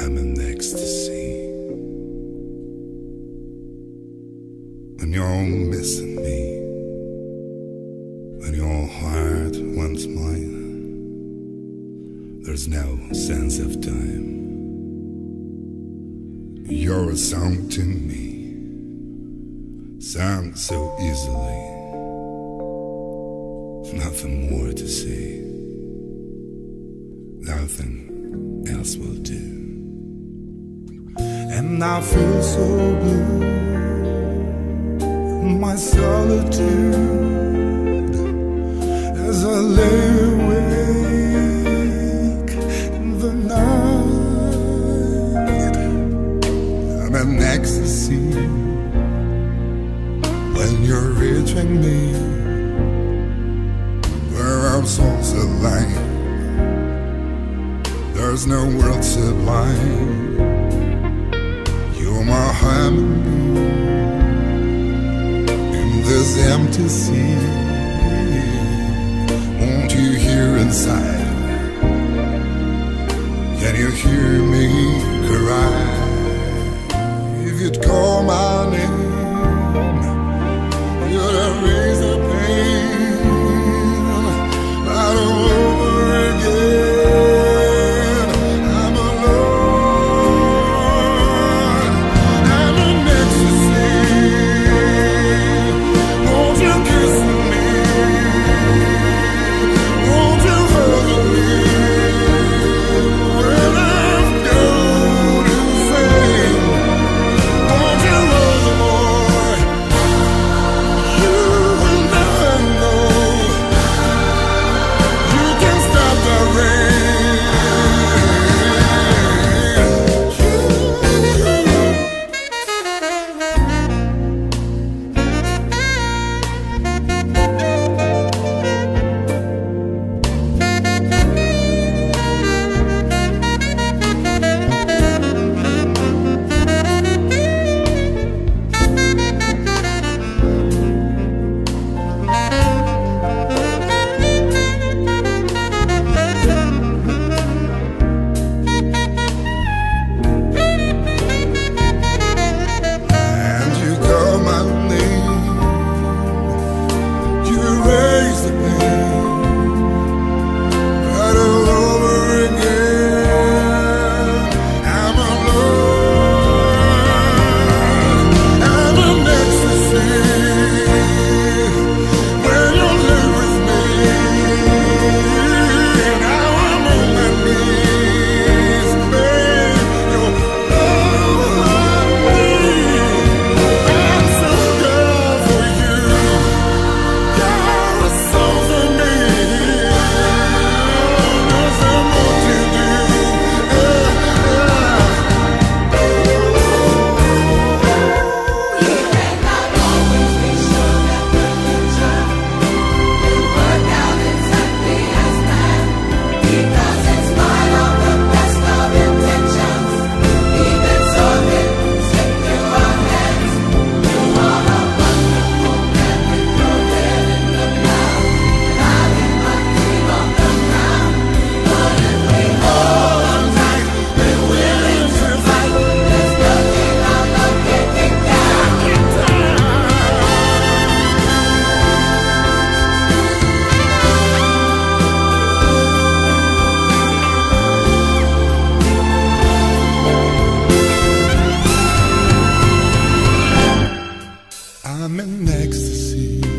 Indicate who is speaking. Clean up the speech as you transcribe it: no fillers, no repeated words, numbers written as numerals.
Speaker 1: I'm in ecstasy. When you're missing me, when your heart wants mine, there's no sense of time. You're a song to me, sung so easily. Nothing more to say, nothing else will do. And I feel so blue in my solitude as I lay awake in the night. I'm in ecstasy when you're reaching me, where our souls align. There's no world sublime. You're my harmony in this empty sea. Won't you hear inside? Can you hear me cry? If you'd call my name, you'd erase the pain right all over again. I'm alone, I'm in ecstasy. Won't you kiss me? Won't you hug me? When I'm gone insane, won't you love more? You will never know. You can stop the rain. And you call my name, you erase the pain right all over again. I'm alone, I'm in ecstasy when you live with me. Now I'm on my knees, babe. Your love me. I'm so good for you. You're a soul for me. Nothing more to do.
Speaker 2: You may not always be sure that the future will work out exactly as planned, because in spite of the best of intentions, even so it slip through our hands. You are a wonderful man with your head in the clouds, and I leave my feet on the ground. But if we hold on tight, we're willing to fight. There's nothing I'm not getting down.
Speaker 1: I'm in ecstasy